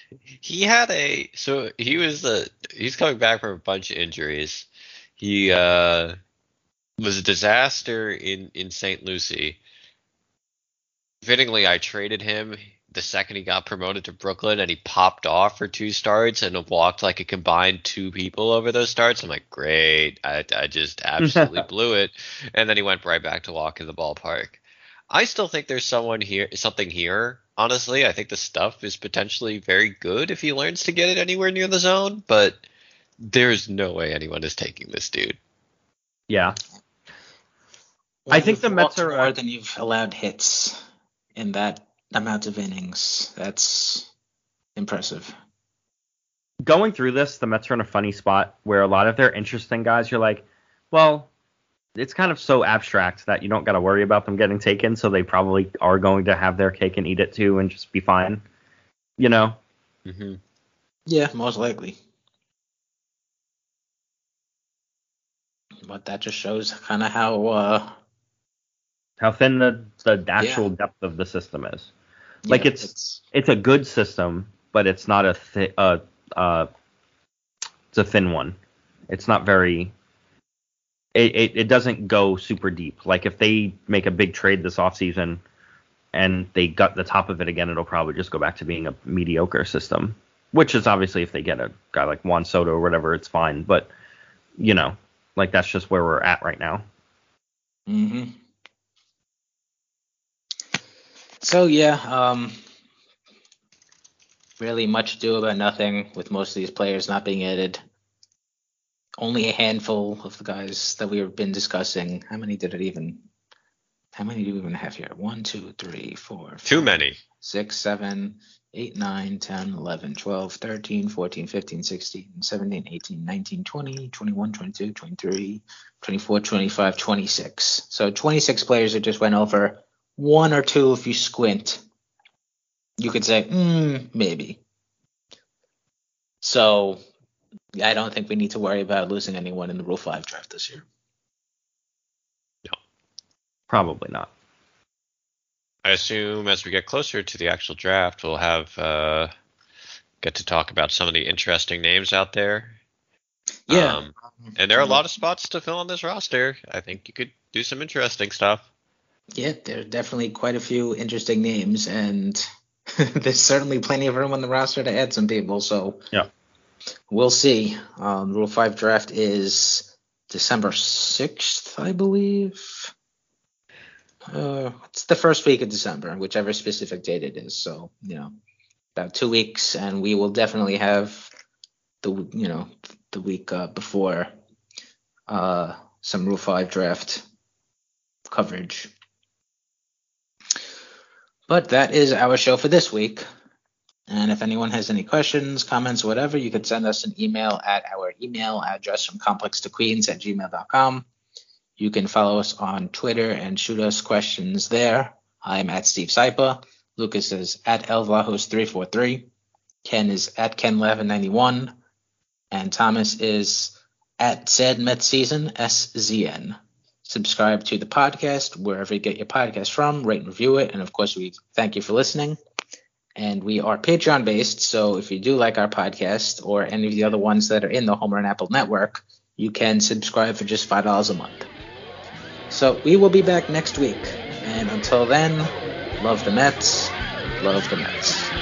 He's coming back from a bunch of injuries. He was a disaster in St. Lucie. Fittingly, I traded him the second he got promoted to Brooklyn, and he popped off for 2 starts and walked like a combined 2 people over those starts. I'm like, great. I just absolutely blew it. And then he went right back to walking the ballpark. I still think there's something here. Honestly, I think the stuff is potentially very good if he learns to get it anywhere near the zone, but there's no way anyone is taking this dude. Yeah. Well, I think the Mets are more than you've allowed hits in that amount of innings. That's impressive. Going through this, the Mets are in a funny spot where a lot of their interesting guys, you're like, well, it's kind of so abstract that you don't got to worry about them getting taken, so they probably are going to have their cake and eat it too and just be fine, you know? Mm-hmm. Yeah, most likely. But that just shows kind of how thin the actual depth of the system is. Like it's a good system, but it's not it's a thin one. It's not very. It doesn't go super deep. Like if they make a big trade this offseason and they gut the top of it again, it'll probably just go back to being a mediocre system. Which is obviously if they get a guy like Juan Soto or whatever, it's fine. But like that's just where we're at right now. Mm-hmm. So really much ado about nothing with most of these players not being added. Only a handful of the guys that we have been discussing. How many do we even have here? 1, 2, 3, 4, 5, too many. 6, 7, 8, 9, 10, 11, 12, 13, 14, 15, 16, 17, 18, 19, 20, 21, 22, 23, 24, 25, 26. So 26 players that just went over. 1 or 2 if you squint. You could say, maybe. So I don't think we need to worry about losing anyone in the Rule 5 draft this year. No. Probably not. I assume as we get closer to the actual draft, we'll have get to talk about some of the interesting names out there. Yeah. And there are a lot of spots to fill on this roster. I think you could do some interesting stuff. Yeah, there are definitely quite a few interesting names, and there's certainly plenty of room on the roster to add some people. So we'll see. Rule 5 draft is December 6th, I believe. It's the first week of December, whichever specific date it is. So, about 2 weeks, and we will definitely have the week before some Rule 5 draft coverage. But that is our show for this week. And if anyone has any questions, comments, whatever, you could send us an email at our email address from complextoqueens@gmail.com. You can follow us on Twitter and shoot us questions there. I'm at Steve Sypa. Lucas is at elvlajos343. Ken is at KenLavin91. And Thomas is at Sad Met Season, SZN. Subscribe to the podcast wherever you get your podcast from. Rate and review it. And, of course, we thank you for listening. And we are Patreon-based, so if you do like our podcast or any of the other ones that are in the Homer and Apple network, you can subscribe for just $5 a month. So we will be back next week. And until then, love the Mets. Love the Mets.